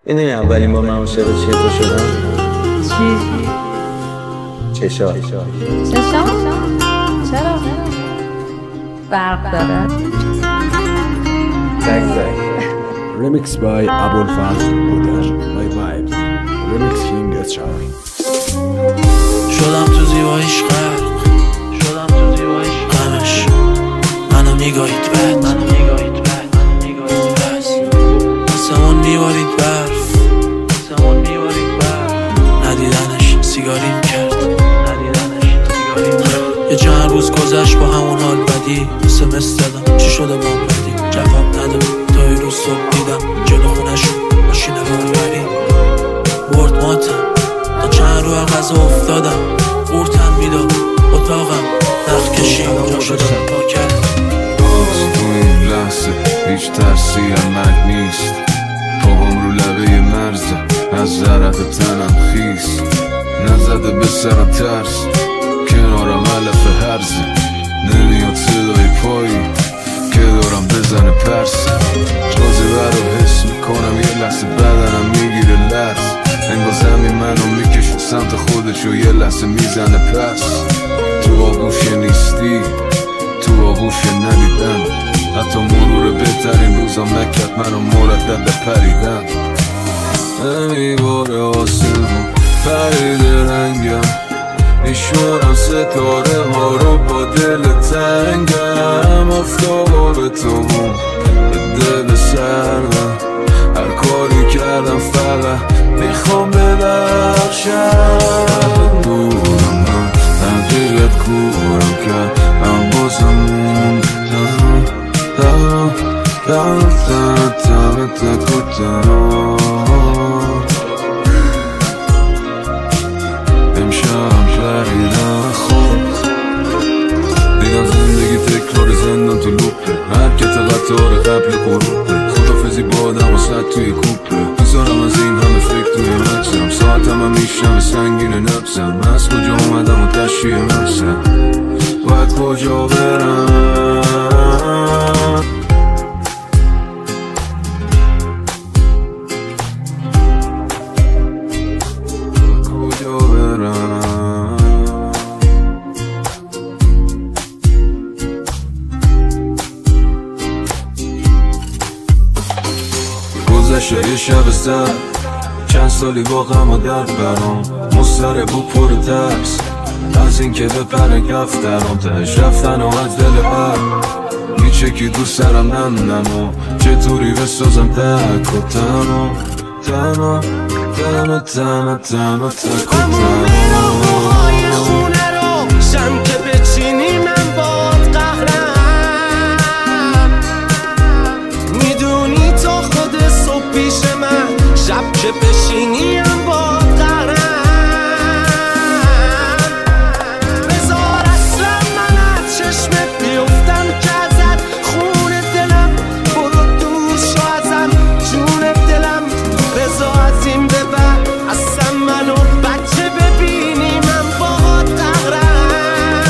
میدونی اولین بار من عاشق چطور شدم؟ چی؟ چشات. چشام؟ چرا؟ برق داره؟ زگ Remix by Abulfazl Budar by Vibes Remix King Echari شدم تو زیباییش غرق، شدم تو زیباییش غمش منو میگاهید بد، منو میگاهید بد، منو میگاهید بد آسمون میبارید برف، آسمون میبارید برف ندیدنش سیگاریم کرد، ندیدنش سیگاریم کرد یه چند روز گذشت با همون حال بدی SMS دادم چی شده با هم بدی جواب نداد تا یه روز صبح دیدم جلو خونشون ماشین بربری برد ماتم تا چند رو غذا افتادم قورتم میداد اتاقم نخ کشید جا شدم پا کرد تو این لحظه هیچ ترسی هم مرگ نیست پاهم رو لبه مرزه از ضرب تنم خیس نزده به سرم ترس کنارم علف هرزه نمیاد صدای پایی که دارم بزنه پرس جاذبه رو حس میکنم یه لحظه بدنم میگیره لرز انگار زمین منو میکشه سمت خودش و یه لحظه میزنه پس تو آغوش نیستی تو آغوش ندیدن حتی مرور بهترین روزم نکرد منو مردد پریدن نمیباره آسمون پرید رنگم میشورم ستاره ها رو با دل تنگم افتاب تو بوم به دل سردم هر کاری کردم فقط میخوام ببخشم دورم من تغییرت کورم کرد هم بازم موندم دم تکوترم امشبم پریدم خوب دیدم زندگی تکرار زندان تو لوپه حرکت قطار قبل غروبه خدافزی با آدم و سد توی کوپه میذارم از این همه فکر توی مغزم ساعتم هم میشنم سنگین نبزم از کجا اومدم و تشریه مغزم باید کجا برم کجا برم گذشته یه شب سر چند سالی با غم و درد برام مستره بود پر ترس از این که بپره کف درام تهش رفتن و از دل هر میچه که دوست دارم نمونم و چطوری بسازم تک و تنها تنها تنها تنها تنها تک و تنها خونه رو شم که بچینی من باد قهرم میدونی تا خود صبح پیش من شب که بشینی هم باد قهرم بذار اصلا من از چشمت بیفتم که ازت خونه دلم برو دور شو ازم جون دلم بذار از این به بعد اصلا منو بچه ببینی من باد قهرم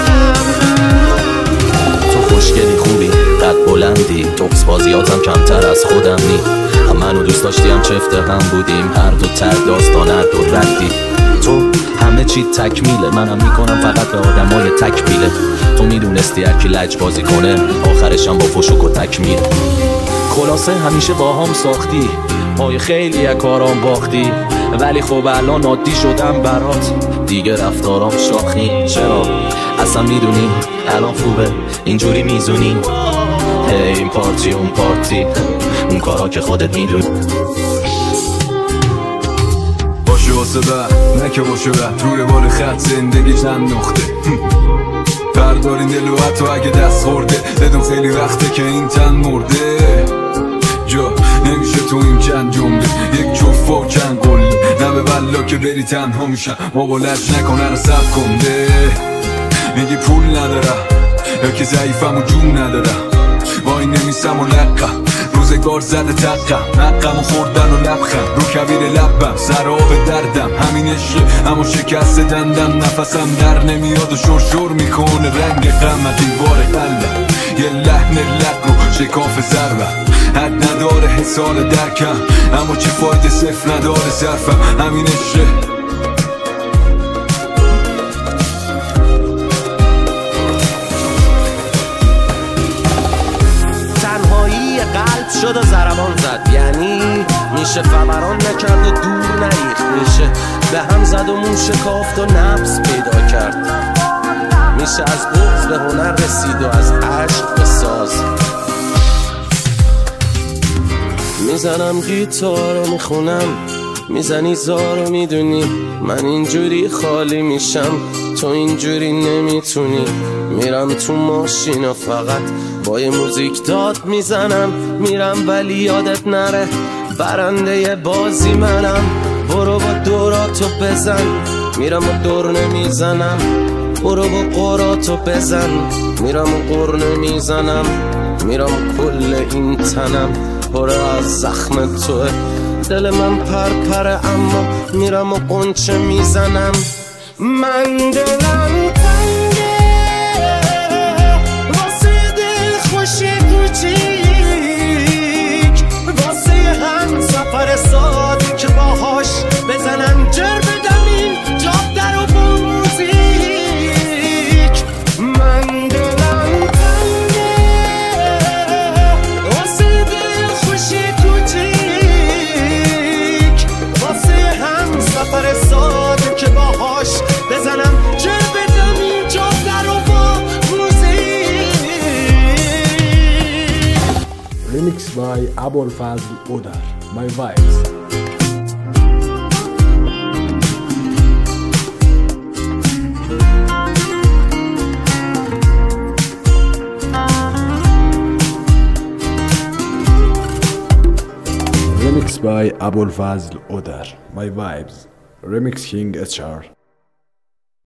تو خوشگلی خوبی قد بلندی توپس بازیاتم کمتر از خودم نی هم منو دوست داشتیم چفت هم بودیم هر دو تر داستان هر دو ردی تو همه چی تکمیله منم میکنم فقط به آدمای تکمیله تو میدونستی هرکی لج بازی کنه آخرشم با فشوک و تکمیل خلاصه همیشه با هم ساختی پای خیلی کارام باختی ولی خب الان عادی شدم برات دیگه رفتارام شاخی چرا اصلا میدونی الان خوبه اینجوری میزونی این پارتی اون پارتی اون کارا که خودت میدونی باشه واسه بعد نه که باشه بعد رو روال خط زندگی چند نقطه بردارین دلو حتی اگه دست خورده بدون خیلی وقته که این تن مرده جا نمیشه تو این چند جمله یک جفت و چند قلی نه به بلا که بری تنها میشم بابا لج نکنه رو سب کنده میگی پول ندارم یا که ضعیفم و جون ندارم وای نمیسم و لقم روزگار زده تقم نقم و خوردن و لبخم رو کبیر لبم سراب دردم همین عشقه اما شکست دندم نفسم در نمیاد و شرشر میکنه رنگ غم دیوار قلبم یه لحن لق رو شکاف ضربم حد نداره حسال درکم اما چه فایده صفر نداره صرفم همینشه قلب شد و ضربان زد یعنی میشه فوران نکرد و دور نریخت میشه به هم زد و مون شکافت و نفس پیدا کرد میشه از بغض به هنر رسید و از عشق به ساز میزنم گیتار رو میخونم میزنی زار رو میدونی من اینجوری خالی میشم تو اینجوری نمیتونی میرم تو ماشین و فقط با یه موزیک داد میزنم میرم ولی یادت نره برنده بازی منم برو با دوراتو بزن میرم و دور نمیزنم برو با قراتو بزن میرم و قر نمیزنم میرم کل این تنم پر از زخم توه دل من پرپره اما میرم و قنچه میزنم من دلم تنگه واسه دل خوشی کوچیک واسه هم سفر ساده که باهاش بزنم جر بدم این جاده رو با موزیک من دلم تنگه واسه دل خوشی کوچیک واسه هم سفر ساده که باهاش بزنم چه بدم این جاده رو با موزیک Remix by Abolfazl Odar. My Vibes. Remix by Abolfazl Odar. My Vibes. Remix King HR.